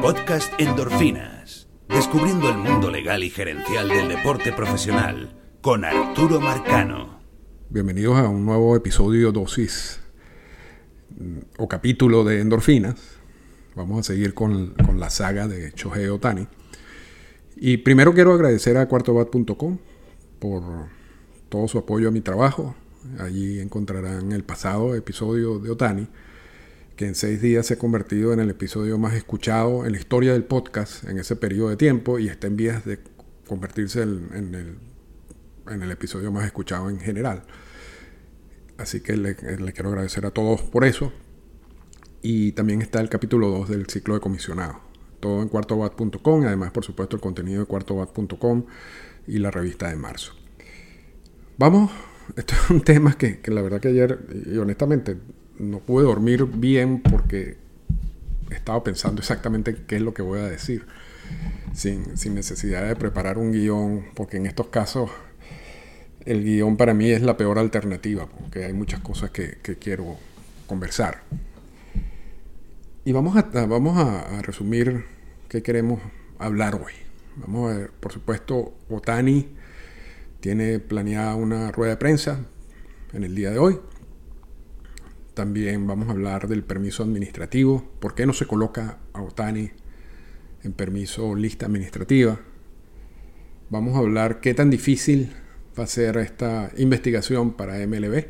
Podcast Endorfinas. Descubriendo el mundo legal y gerencial del deporte profesional con Arturo Marcano. Bienvenidos a un nuevo episodio dosis o capítulo de Endorfinas. Vamos a seguir con la saga de Shohei Ohtani. Y primero quiero agradecer a cuartobat.com por todo su apoyo a mi trabajo. Allí encontrarán el pasado episodio de Ohtani, que en 6 días se ha convertido en el episodio más escuchado en la historia del podcast en ese periodo de tiempo y está en vías de convertirse en el episodio más escuchado en general. Así que le quiero agradecer a todos por eso. Y también está el capítulo 2 del ciclo de comisionado. Todo en cuartobat.com y además, por supuesto, el contenido de cuartobat.com y la revista de marzo. Vamos, esto es un tema que la verdad que ayer, y honestamente, no pude dormir bien porque estaba pensando exactamente qué es lo que voy a decir. Sin necesidad de preparar un guión, porque en estos casos el guión para mí es la peor alternativa, porque hay muchas cosas que quiero conversar. Y vamos a resumir qué queremos hablar hoy. Vamos a ver, por supuesto, Ohtani tiene planeada una rueda de prensa en el día de hoy. También vamos a hablar del permiso administrativo. ¿Por qué no se coloca a Ohtani en permiso lista administrativa? Vamos a hablar qué tan difícil va a ser esta investigación para MLB.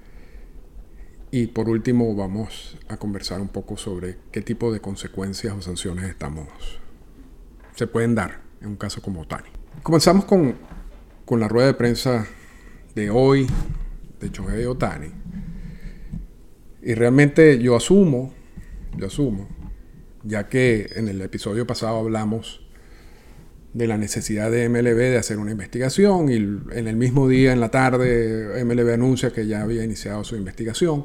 Y por último vamos a conversar un poco sobre qué tipo de consecuencias o sanciones se pueden dar en un caso como Ohtani. Comenzamos con la rueda de prensa de hoy de Shohei Ohtani. Y realmente yo asumo, ya que en el episodio pasado hablamos de la necesidad de MLB de hacer una investigación y en el mismo día, en la tarde, MLB anuncia que ya había iniciado su investigación.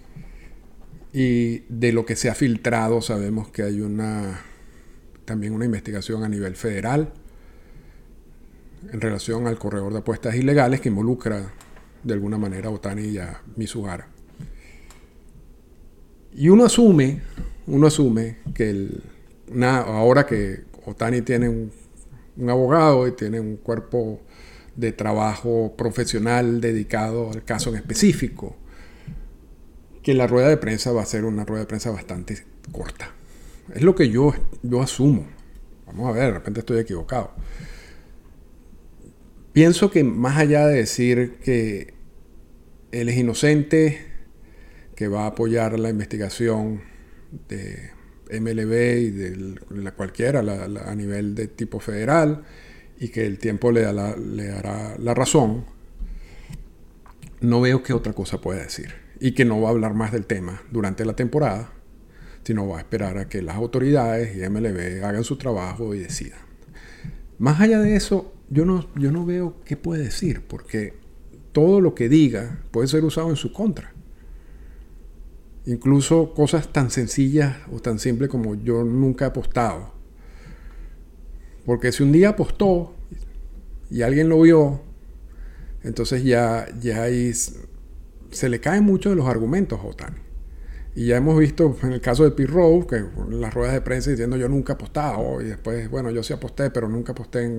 Y de lo que se ha filtrado sabemos que hay también una investigación a nivel federal en relación al corredor de apuestas ilegales que involucra de alguna manera a Ohtani y a Mizuhara. Y uno asume que ahora que Ohtani tiene un abogado y tiene un cuerpo de trabajo profesional dedicado al caso en específico, que la rueda de prensa va a ser una rueda de prensa bastante corta. Es lo que yo asumo. Vamos a ver, de repente estoy equivocado. Pienso que más allá de decir que él es inocente, que va a apoyar la investigación de MLB y de cualquiera a nivel de tipo federal y que el tiempo le dará la razón, no veo qué otra cosa puede decir y que no va a hablar más del tema durante la temporada, sino va a esperar a que las autoridades y MLB hagan su trabajo y decidan. Más allá de eso, yo no veo qué puede decir, porque todo lo que diga puede ser usado en su contra. Incluso cosas tan sencillas o tan simples como yo nunca he apostado. Porque si un día apostó y alguien lo vio, entonces ya ahí se le caen muchos de los argumentos a Ohtani. Y ya hemos visto en el caso de Pete Rose, que en las ruedas de prensa diciendo yo nunca he apostado. Y después, bueno, yo sí aposté, pero nunca aposté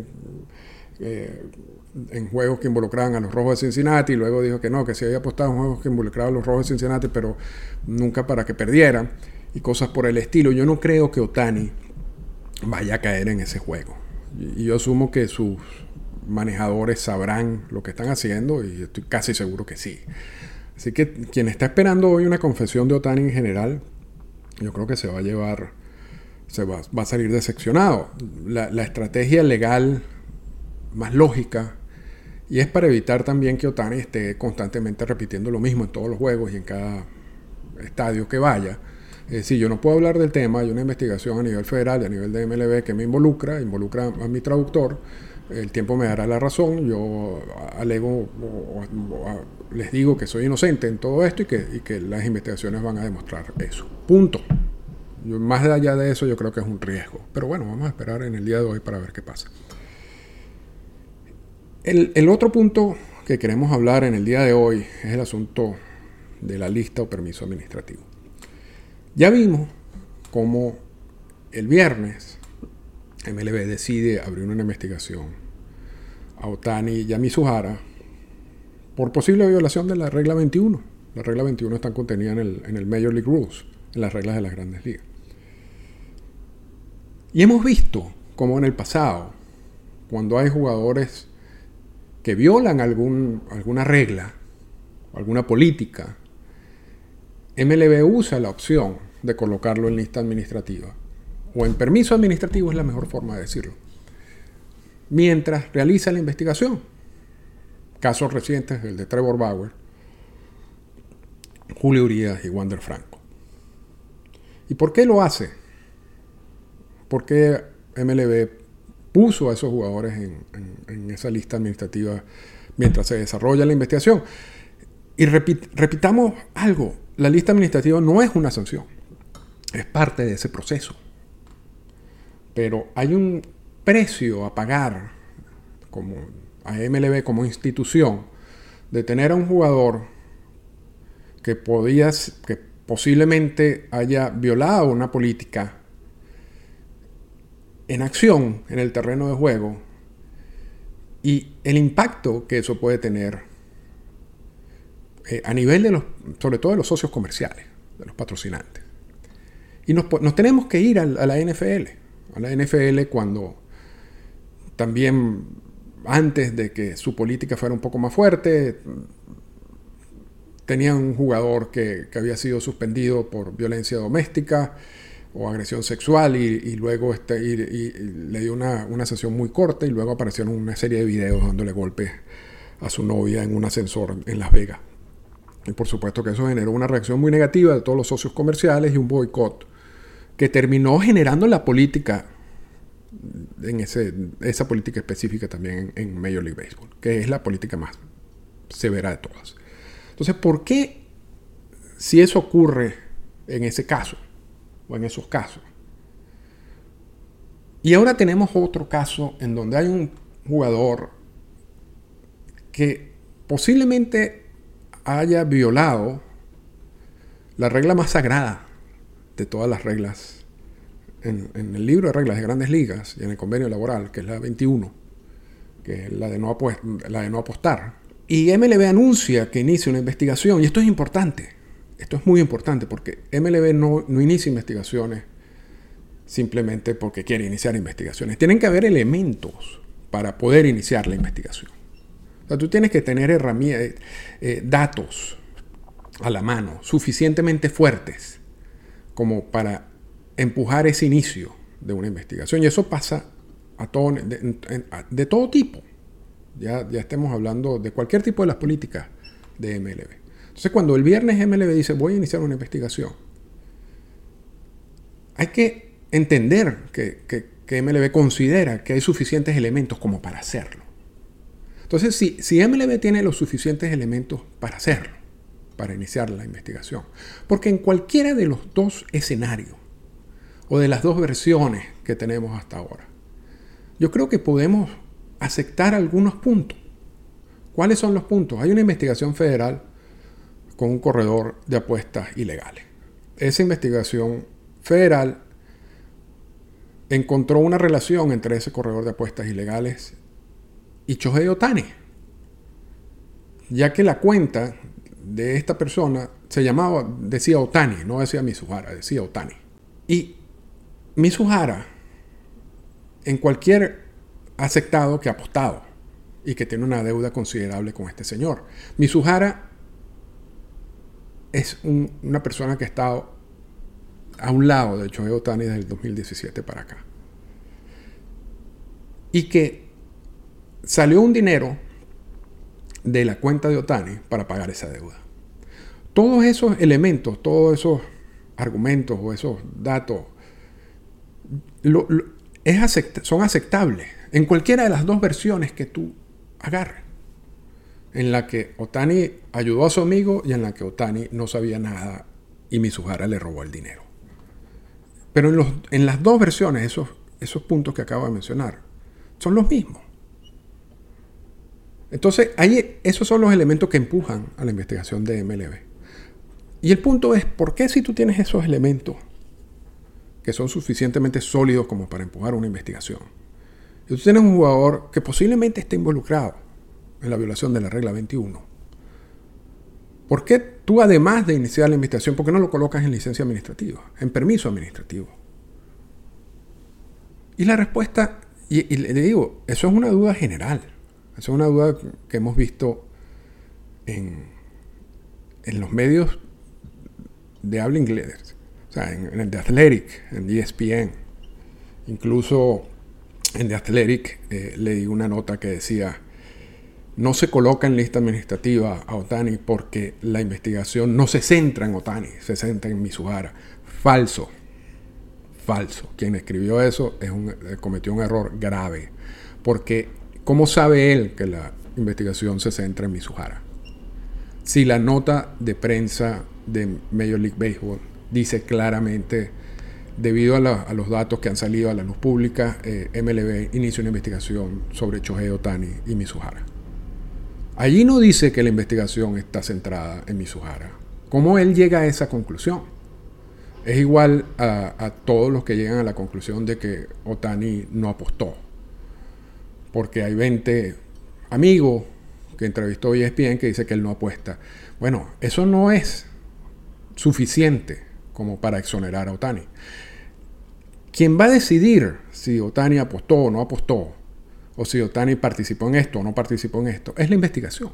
en juegos que involucraban a los Rojos de Cincinnati, y luego dijo que no, que sí había apostado en juegos que involucraban a los Rojos de Cincinnati, pero nunca para que perdieran, y cosas por el estilo. Yo no creo que Ohtani vaya a caer en ese juego. Y yo asumo que sus manejadores sabrán lo que están haciendo, y estoy casi seguro que sí. Así que quien está esperando hoy una confesión de Ohtani en general, yo creo que va a salir decepcionado. La estrategia legal más lógica, y es para evitar también que Ohtani esté constantemente repitiendo lo mismo en todos los juegos y en cada estadio que vaya. Si yo no puedo hablar del tema, hay una investigación a nivel federal y a nivel de MLB que me involucra a mi traductor, el tiempo me dará la razón, yo alego les digo que soy inocente en todo esto y que las investigaciones van a demostrar eso. Punto. Más allá de eso yo creo que es un riesgo. Pero bueno, vamos a esperar en el día de hoy para ver qué pasa. El otro punto que queremos hablar en el día de hoy es el asunto de la lista o permiso administrativo. Ya vimos cómo el viernes, MLB decide abrir una investigación a Ohtani y a Mizuhara por posible violación de la regla 21. La regla 21 está contenida en el Major League Rules, en las reglas de las grandes ligas. Y hemos visto como en el pasado, cuando hay jugadores que violan alguna regla, alguna política, MLB usa la opción de colocarlo en lista administrativa, o en permiso administrativo es la mejor forma de decirlo, mientras realiza la investigación. Casos recientes, el de Trevor Bauer, Julio Urias y Wander Franco. ¿Y por qué lo hace? ¿Por qué MLB puso a esos jugadores en esa lista administrativa mientras se desarrolla la investigación? Y repitamos algo, la lista administrativa no es una sanción, es parte de ese proceso. Pero hay un precio a pagar como a MLB como institución de tener a un jugador que posiblemente haya violado una política en acción en el terreno de juego y el impacto que eso puede tener a nivel sobre todo de los socios comerciales, de los patrocinantes. Y nos tenemos que ir a la NFL. A la NFL cuando también antes de que su política fuera un poco más fuerte, tenía un jugador que había sido suspendido por violencia doméstica o agresión sexual y luego le dio una sesión muy corta y luego aparecieron una serie de videos dándole golpes a su novia en un ascensor en Las Vegas. Y por supuesto que eso generó una reacción muy negativa de todos los socios comerciales y un boicot que terminó generando la política, esa política específica también en Major League Baseball, que es la política más severa de todas. Entonces, ¿por qué, si eso ocurre en ese caso, o en esos casos? Y ahora tenemos otro caso en donde hay un jugador que posiblemente haya violado la regla más sagrada de todas las reglas en el libro de reglas de Grandes Ligas y en el convenio laboral, que es la 21, que es la de no apostar. Y MLB anuncia que inicia una investigación, y esto es importante, esto es muy importante, porque MLB no inicia investigaciones simplemente porque quiere iniciar investigaciones. Tienen que haber elementos para poder iniciar la investigación. O sea, tú tienes que tener herramientas, datos a la mano, suficientemente fuertes como para empujar ese inicio de una investigación. Y eso pasa de todo tipo. Ya estemos hablando de cualquier tipo de las políticas de MLB. Entonces, cuando el viernes MLB dice voy a iniciar una investigación, hay que entender que MLB considera que hay suficientes elementos como para hacerlo. Entonces, si MLB tiene los suficientes elementos para hacerlo, para iniciar la investigación, porque en cualquiera de los dos escenarios o de las dos versiones que tenemos hasta ahora, yo creo que podemos aceptar algunos puntos. ¿Cuáles son los puntos? Hay una investigación federal con un corredor de apuestas ilegales. Esa investigación federal encontró una relación entre ese corredor de apuestas ilegales y Shohei Ohtani, ya que la cuenta de esta persona decía Ohtani, no decía Mizuhara, decía Ohtani. Y Mizuhara en cualquier aceptado que ha apostado y que tiene una deuda considerable con este señor. Mizuhara es una persona que ha estado a un lado de Shohei Ohtani desde el 2017 para acá. Y que salió un dinero de la cuenta de Ohtani para pagar esa deuda. Todos esos elementos, todos esos argumentos o esos datos son aceptables en cualquiera de las dos versiones que tú agarres. En la que Ohtani ayudó a su amigo y en la que Ohtani no sabía nada y Mizuhara le robó el dinero. Pero en las dos versiones, esos puntos que acabo de mencionar son los mismos. Entonces, esos son los elementos que empujan a la investigación de MLB. Y el punto es, ¿por qué si tú tienes esos elementos que son suficientemente sólidos como para empujar una investigación. Y tú tienes un jugador que posiblemente esté involucrado en la violación de la regla 21. ¿Por qué tú, además de iniciar la investigación, por qué no lo colocas en licencia administrativa, en permiso administrativo? Y la respuesta, y le digo, eso es una duda general. Eso es una duda que hemos visto en los medios de habla inglesa. O sea, en The Athletic, en ESPN. Incluso en The Athletic leí una nota que decía: no se coloca en lista administrativa a Ohtani porque la investigación no se centra en Ohtani, se centra en Mizuhara. Falso. Quien escribió eso cometió un error grave. Porque, ¿cómo sabe él que la investigación se centra en Mizuhara? Si la nota de prensa de Major League Baseball dice claramente, debido a los datos que han salido a la luz pública, MLB inicia una investigación sobre Shohei Ohtani y Mizuhara. Allí no dice que la investigación está centrada en Mizuhara. ¿Cómo él llega a esa conclusión? Es igual a todos los que llegan a la conclusión de que Ohtani no apostó. Porque hay 20 amigos que entrevistó ESPN que dice que él no apuesta. Bueno, eso no es suficiente como para exonerar a Ohtani. Quien va a decidir si Ohtani apostó o no apostó, o si Ohtani participó en esto o no participó en esto, es la investigación.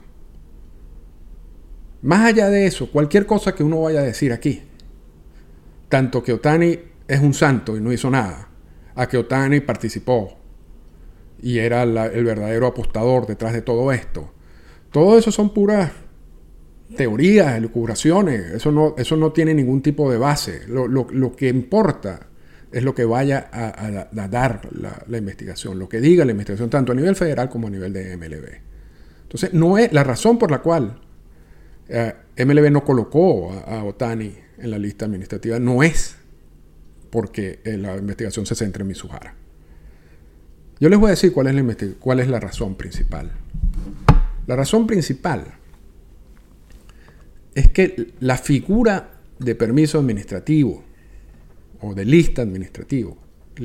Más allá de eso, cualquier cosa que uno vaya a decir aquí, tanto que Ohtani es un santo y no hizo nada, a que Ohtani participó y era el verdadero apostador detrás de todo esto, todo eso son puras teorías, elucubraciones. Eso no tiene ningún tipo de base. Lo que importa es lo que vaya a dar la investigación, lo que diga la investigación, tanto a nivel federal como a nivel de MLB. Entonces, no es la razón por la cual MLB no colocó a Ohtani en la lista administrativa, no es porque la investigación se centra en Mizuhara. Yo les voy a decir cuál es la razón principal. La razón principal es que la figura de permiso administrativo o de lista administrativa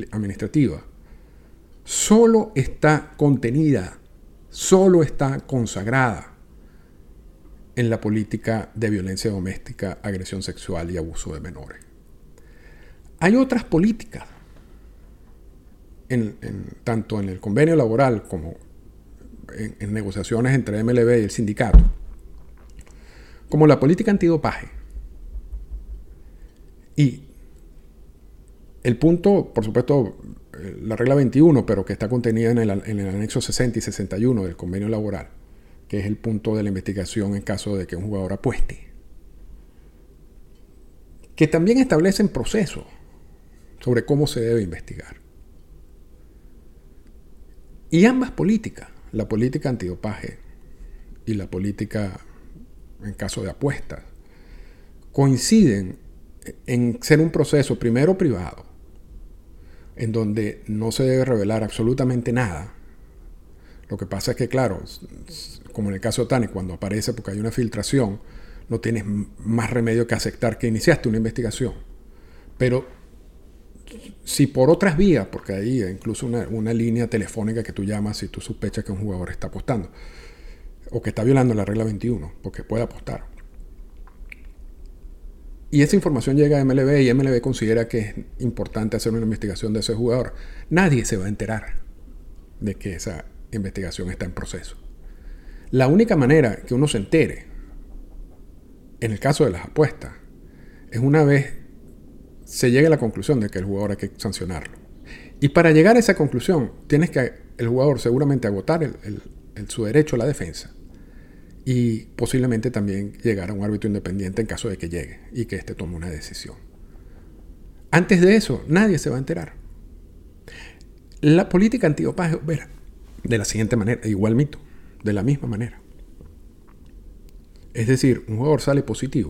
solo está contenida, solo está consagrada en la política de violencia doméstica, agresión sexual y abuso de menores. Hay otras políticas, tanto en el convenio laboral como en negociaciones entre MLB y el sindicato, como la política antidopaje. Y el punto, por supuesto, la regla 21, pero que está contenida en el anexo 60 y 61 del convenio laboral, que es el punto de la investigación en caso de que un jugador apueste, que también establecen procesos sobre cómo se debe investigar. Y ambas políticas, la política antidopaje y la política en caso de apuestas, coinciden en ser un proceso primero privado, en donde no se debe revelar absolutamente nada. Lo que pasa es que, claro, como en el caso de Ohtani, cuando aparece porque hay una filtración, no tienes más remedio que aceptar que iniciaste una investigación. Pero si por otras vías, porque hay incluso una línea telefónica que tú llamas si tú sospechas que un jugador está apostando o que está violando la regla 21, porque puede apostar, y esa información llega a MLB y MLB considera que es importante hacer una investigación de ese jugador, nadie se va a enterar de que esa investigación está en proceso. La única manera que uno se entere en el caso de las apuestas es una vez se llegue a la conclusión de que el jugador hay que sancionarlo. Y para llegar a esa conclusión tienes que el jugador seguramente agotar su derecho a la defensa y posiblemente también llegar a un árbitro independiente en caso de que llegue y que éste tome una decisión. Antes de eso, nadie se va a enterar. La política antidopaje opera de la siguiente manera, igual mito, de la misma manera. Es decir, un jugador sale positivo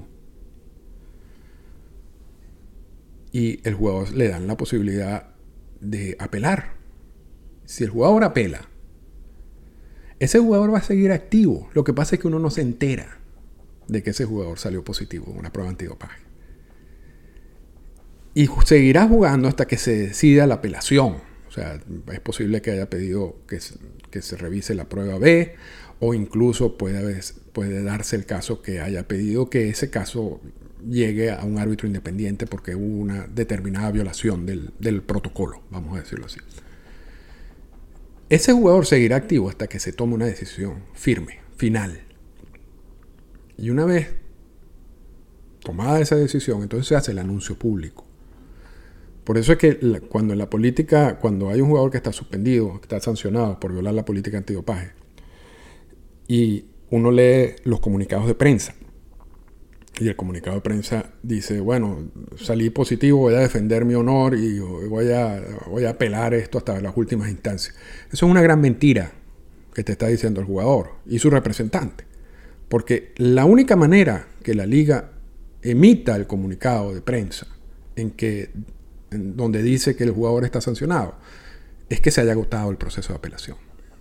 y el jugador le dan la posibilidad de apelar. Si el jugador apela, ese jugador va a seguir activo. Lo que pasa es que uno no se entera de que ese jugador salió positivo en una prueba antidopaje. Y seguirá jugando hasta que se decida la apelación. O sea, es posible que haya pedido que se revise la prueba B, o incluso puede darse el caso que haya pedido que ese caso llegue a un árbitro independiente porque hubo una determinada violación del protocolo, vamos a decirlo así. Ese jugador seguirá activo hasta que se tome una decisión firme, final. Y una vez tomada esa decisión, entonces se hace el anuncio público. Por eso es que cuando en la política, cuando hay un jugador que está suspendido, que está sancionado por violar la política antidopaje, y uno lee los comunicados de prensa, y el comunicado de prensa dice, bueno, salí positivo, voy a defender mi honor y voy a apelar esto hasta las últimas instancias. Eso es una gran mentira que te está diciendo el jugador y su representante. Porque la única manera que la liga emita el comunicado de prensa en donde dice que el jugador está sancionado es que se haya agotado el proceso de apelación.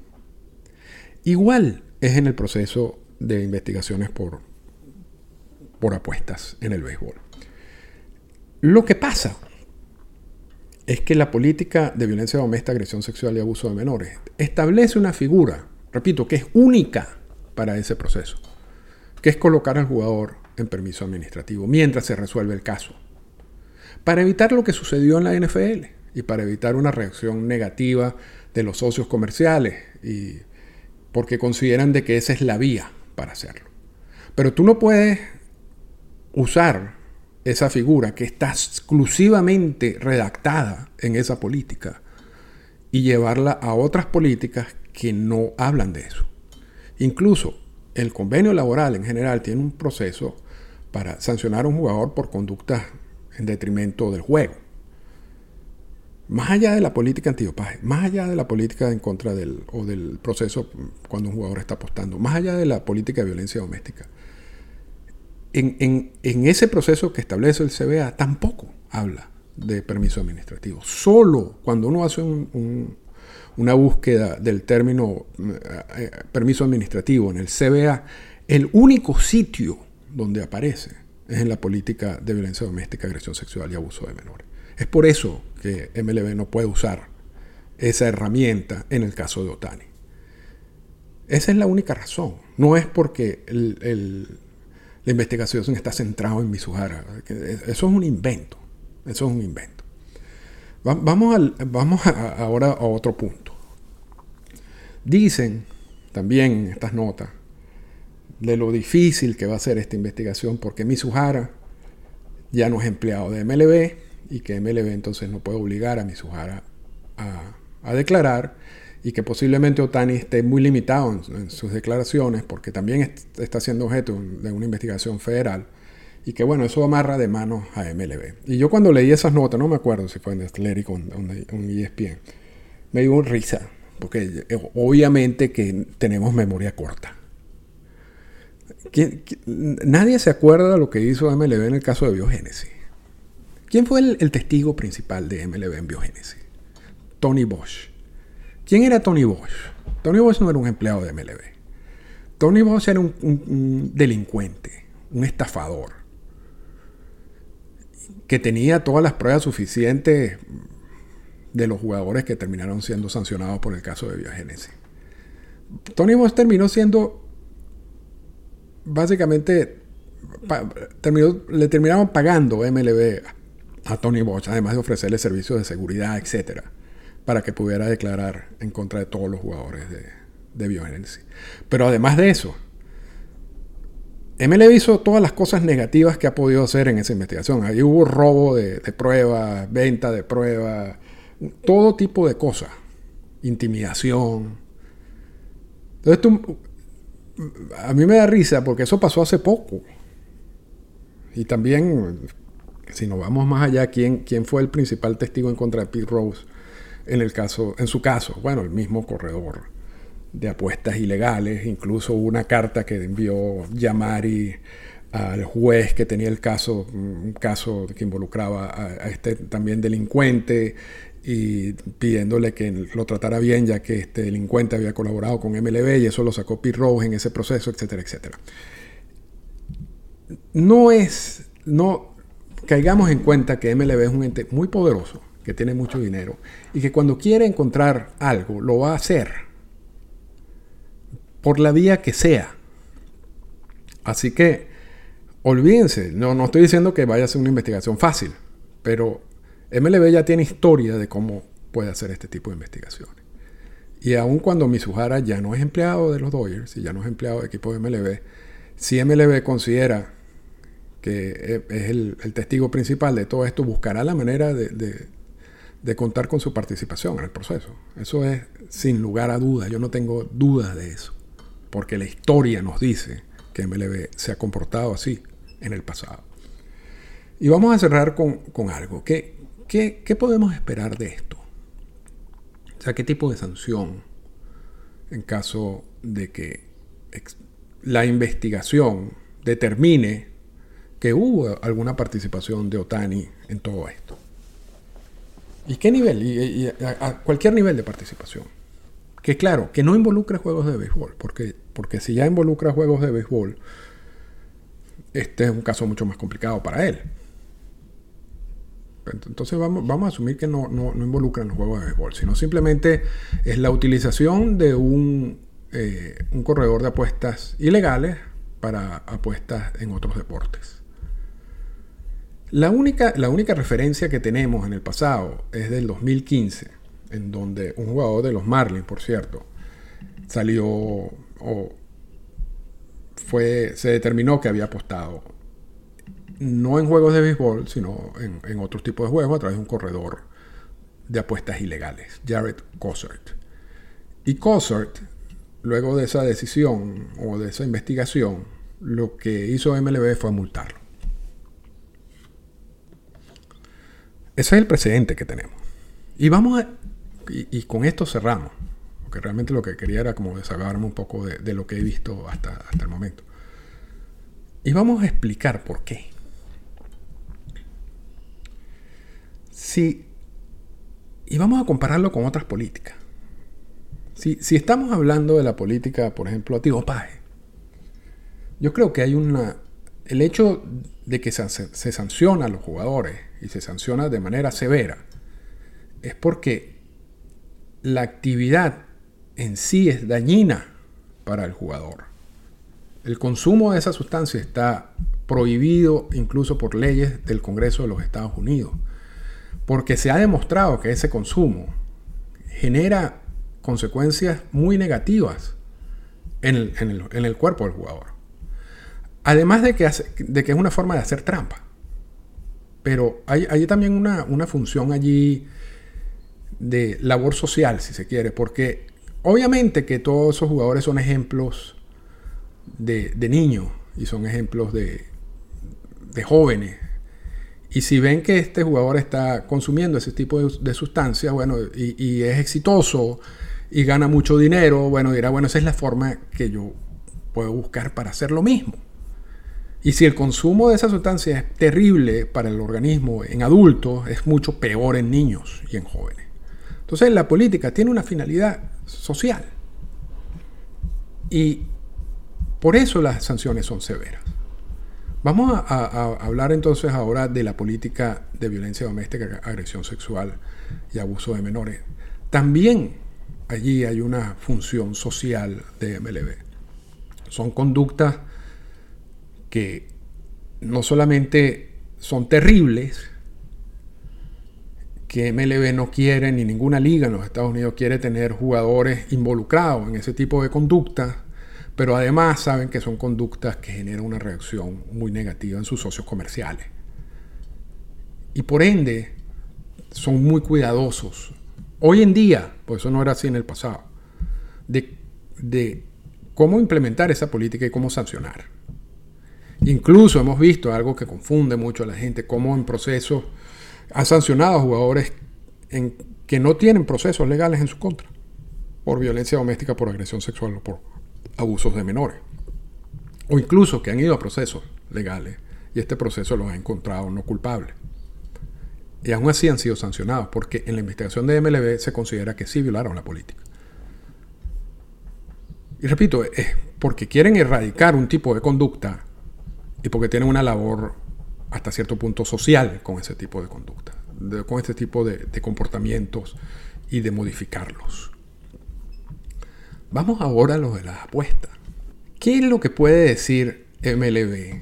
Igual es en el proceso de investigaciones por apuestas en el béisbol. Lo que pasa es que la política de violencia doméstica, agresión sexual y abuso de menores establece una figura, repito, que es única para ese proceso, que es colocar al jugador en permiso administrativo mientras se resuelve el caso, para evitar lo que sucedió en la NFL y para evitar una reacción negativa de los socios comerciales, y porque consideran de que esa es la vía para hacerlo. Pero tú no puedes usar esa figura que está exclusivamente redactada en esa política y llevarla a otras políticas que no hablan de eso. Incluso el convenio laboral en general tiene un proceso para sancionar a un jugador por conductas en detrimento del juego. Más allá de la política antidopaje, más allá de la política en contra del proceso cuando un jugador está apostando, más allá de la política de violencia doméstica, en ese proceso que establece el CBA tampoco habla de permiso administrativo. Solo cuando uno hace una búsqueda del término permiso administrativo en el CBA, el único sitio donde aparece es en la política de violencia doméstica, agresión sexual y abuso de menores. Es por eso que MLB no puede usar esa herramienta en el caso de Ohtani. Esa es la única razón. No es porque la investigación está centrada en Mizuhara. Eso es un invento. Eso es un invento. Vamos ahora a otro punto. Dicen también en estas notas de lo difícil que va a ser esta investigación porque Mizuhara ya no es empleado de MLB y que MLB entonces no puede obligar a Mizuhara a declarar, y que posiblemente Ohtani esté muy limitado en sus declaraciones porque también está siendo objeto de una investigación federal, y que bueno, eso amarra de manos a MLB. Y yo cuando leí esas notas, no me acuerdo si fue en Athletic o en ESPN, me dio risa, porque obviamente que tenemos memoria corta. Nadie se acuerda de lo que hizo MLB en el caso de Biogénesis. ¿Quién fue el testigo principal de MLB en Biogénesis? Tony Bosch. ¿Quién era Tony Bosch? Tony Bosch no era un empleado de MLB. Tony Bosch era un delincuente, un estafador, que tenía todas las pruebas suficientes de los jugadores que terminaron siendo sancionados por el caso de Biogénesis. Tony Bosch terminó siendo básicamente le terminaron pagando MLB a Tony Bosch, además de ofrecerle servicios de seguridad, etcétera, para que pudiera declarar en contra de todos los jugadores de Biogénesis. Pero además de eso, MLB hizo todas las cosas negativas que ha podido hacer en esa investigación. Ahí hubo robo de pruebas, venta de pruebas, todo tipo de cosas, intimidación. Entonces a mí me da risa porque eso pasó hace poco. Y también, si nos vamos más allá, ¿quién fue el principal testigo en contra de Pete Rose en su caso? Bueno, el mismo corredor de apuestas ilegales. Incluso hubo una carta que envió Yamari al juez que tenía un caso que involucraba a este también delincuente, y pidiéndole que lo tratara bien, ya que este delincuente había colaborado con MLB, y eso lo sacó Pete Rose en ese proceso, etcétera, etcétera. caigamos en cuenta que MLB es un ente muy poderoso, que tiene mucho dinero, y que cuando quiere encontrar algo, lo va a hacer por la vía que sea. Así que, olvídense, no estoy diciendo que vaya a ser una investigación fácil, pero MLB ya tiene historia de cómo puede hacer este tipo de investigaciones. Y aun cuando Mizuhara ya no es empleado de los Dodgers y ya no es empleado de equipo de MLB, si MLB considera que es el testigo principal de todo esto, buscará la manera de contar con su participación en el proceso. Eso es sin lugar a duda. Yo no tengo duda de eso, porque la historia nos dice que MLB se ha comportado así en el pasado. Y vamos a cerrar con algo. ¿Qué podemos esperar de esto? O sea, ¿qué tipo de sanción en caso de que la investigación determine que hubo alguna participación de Ohtani en todo esto? ¿Y qué nivel? Y a cualquier nivel de participación. Que claro, que no involucre juegos de béisbol, porque si ya involucra juegos de béisbol, este es un caso mucho más complicado para él. Entonces vamos a asumir que no involucran los juegos de béisbol, sino simplemente es la utilización de un corredor de apuestas ilegales para apuestas en otros deportes. La única referencia que tenemos en el pasado es del 2015, en donde un jugador de los Marlins, por cierto, salió se determinó que había apostado no en juegos de béisbol, sino en otros tipos de juegos a través de un corredor de apuestas ilegales, Jarred Cosart. Y Cosart, luego de esa decisión o de esa investigación, lo que hizo MLB fue multarlo. Ese es el precedente que tenemos. Y y con esto cerramos, porque realmente lo que quería era como desahogarme un poco de lo que he visto hasta el momento. Y vamos a explicar por qué. Y vamos a compararlo con otras políticas. Si estamos hablando de la política, por ejemplo, antidopaje, yo creo que hay el hecho de que se sanciona a los jugadores y se sanciona de manera severa es porque la actividad en sí es dañina para el jugador. El consumo de esa sustancia está prohibido incluso por leyes del Congreso de los Estados Unidos, porque se ha demostrado que ese consumo genera consecuencias muy negativas en el cuerpo del jugador. Además de que es una forma de hacer trampa. Pero hay también una función allí de labor social, si se quiere, porque obviamente que todos esos jugadores son ejemplos de niños y son ejemplos de jóvenes. Y si ven que este jugador está consumiendo ese tipo de sustancias, bueno, y es exitoso y gana mucho dinero, bueno, dirá, bueno, esa es la forma que yo puedo buscar para hacer lo mismo. Y si el consumo de esa sustancia es terrible para el organismo en adultos, es mucho peor en niños y en jóvenes. Entonces la política tiene una finalidad social. Y por eso las sanciones son severas. Vamos a hablar entonces ahora de la política de violencia doméstica, agresión sexual y abuso de menores. También allí hay una función social de MLB. Son conductas que no solamente son terribles, que MLB no quiere, ni ninguna liga en los Estados Unidos quiere tener jugadores involucrados en ese tipo de conductas, pero además saben que son conductas que generan una reacción muy negativa en sus socios comerciales. Y por ende, son muy cuidadosos. Hoy en día, pues eso no era así en el pasado, de cómo implementar esa política y cómo sancionar. Incluso hemos visto algo que confunde mucho a la gente, cómo en procesos han sancionado a jugadores que no tienen procesos legales en su contra, por violencia doméstica, por agresión sexual o por abusos de menores. O incluso que han ido a procesos legales y este proceso los ha encontrado no culpables. Y aún así han sido sancionados, porque en la investigación de MLB se considera que sí violaron la política. Y repito, es porque quieren erradicar un tipo de conducta y porque tienen una labor hasta cierto punto social con ese tipo de conducta, con este tipo de comportamientos y de modificarlos. Vamos ahora a lo de las apuestas. ¿Qué es lo que puede decir MLB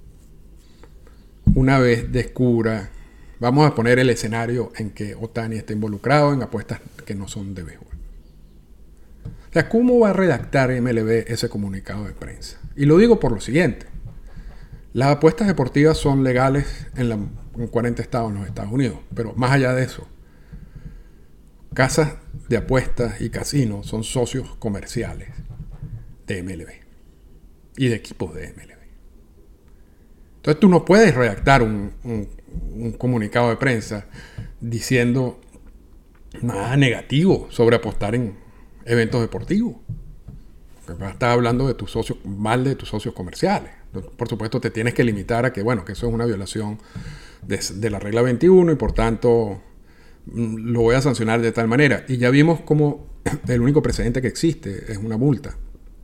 una vez descubra? Vamos a poner el escenario en que Ohtani está involucrado en apuestas que no son de béisbol. O sea, ¿cómo va a redactar MLB ese comunicado de prensa? Y lo digo por lo siguiente. Las apuestas deportivas son legales en 40 estados en los Estados Unidos, pero más allá de eso, casas de apuestas y casinos son socios comerciales de MLB y de equipos de MLB. Entonces tú no puedes redactar un comunicado de prensa diciendo nada negativo sobre apostar en eventos deportivos. Vas a estar hablando de tus socios, mal de tus socios comerciales. Por supuesto te tienes que limitar a que, bueno, que eso es una violación de la regla 21 y por tanto lo voy a sancionar de tal manera. Y ya vimos como el único precedente que existe es una multa.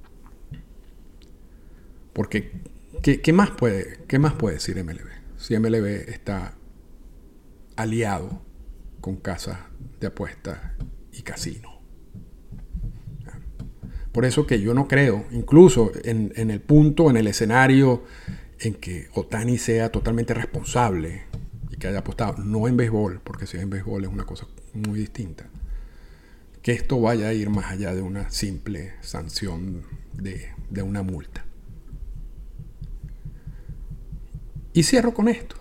Porque, ¿qué más puede decir MLB? Si MLB está aliado con casas de apuestas y casinos. Por eso que yo no creo, incluso en el punto, en el escenario en que Ohtani sea totalmente responsable y que haya apostado, no en béisbol, porque si es en béisbol es una cosa muy distinta, que esto vaya a ir más allá de una simple sanción de una multa. Y cierro con esto.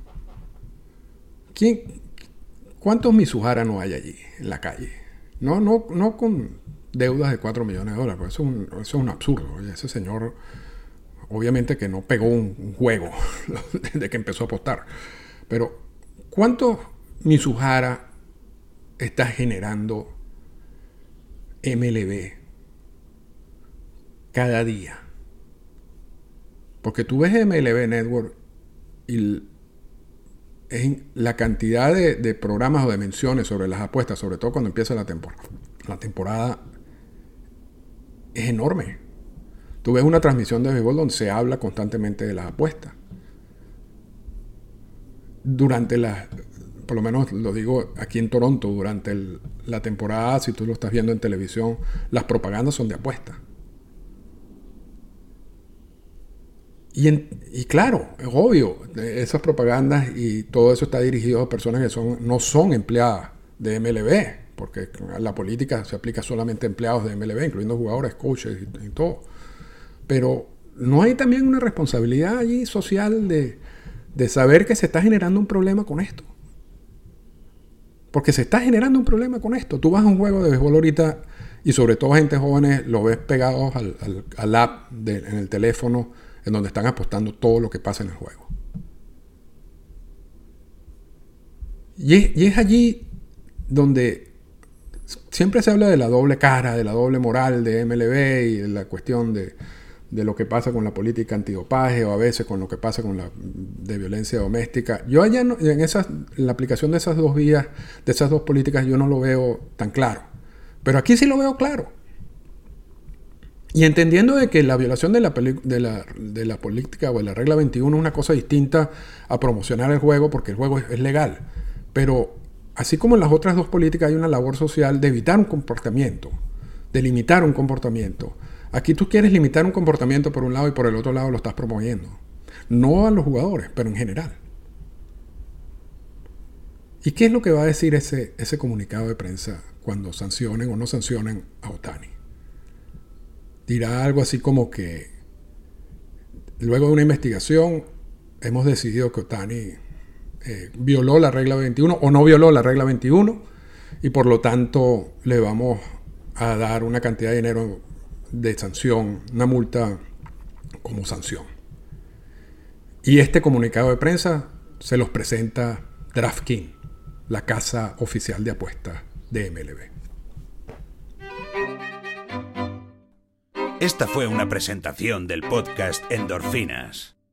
¿Cuántos Mizuhara no hay allí en la calle? No con deudas de $4 millones, porque eso es un absurdo. Oye, ese señor obviamente que no pegó un juego desde que empezó a apostar. Pero ¿cuántos Mizuhara está generando MLB cada día? Porque tú ves MLB Network y la cantidad de programas o de menciones sobre las apuestas, sobre todo cuando empieza la temporada, es enorme. Tú ves una transmisión de béisbol donde se habla constantemente de las apuestas. Por lo menos lo digo aquí en Toronto, durante la temporada, si tú lo estás viendo en televisión, las propagandas son de apuestas. Y claro, es obvio, esas propagandas y todo eso está dirigido a personas que no son empleadas de MLB, porque la política se aplica solamente a empleados de MLB, incluyendo jugadores, coaches y todo. Pero ¿no hay también una responsabilidad allí social de saber que se está generando un problema con esto? Porque se está generando un problema con esto. Tú vas a un juego de béisbol ahorita y sobre todo gente jóvenes lo ves pegados al app en el teléfono en donde están apostando todo lo que pasa en el juego. Y es allí donde siempre se habla de la doble cara, de la doble moral de MLB y de la cuestión de lo que pasa con la política antidopaje o a veces con lo que pasa con de violencia doméstica. Yo allá en la aplicación de esas dos vías, de esas dos políticas, yo no lo veo tan claro. Pero aquí sí lo veo claro. Y entendiendo de que la violación de la política o de la regla 21 es una cosa distinta a promocionar el juego, porque el juego es legal. Pero así como en las otras dos políticas hay una labor social de evitar un comportamiento, de limitar un comportamiento. Aquí tú quieres limitar un comportamiento por un lado y por el otro lado lo estás promoviendo. No a los jugadores, pero en general. ¿Y qué es lo que va a decir ese comunicado de prensa cuando sancionen o no sancionen a Ohtani? Dirá algo así como que luego de una investigación hemos decidido que Ohtani violó la regla 21 o no violó la regla 21 y por lo tanto le vamos a dar una cantidad de dinero de sanción, una multa como sanción. Y este comunicado de prensa se los presenta DraftKings, la casa oficial de apuestas de MLB. Esta fue una presentación del podcast Endorfinas.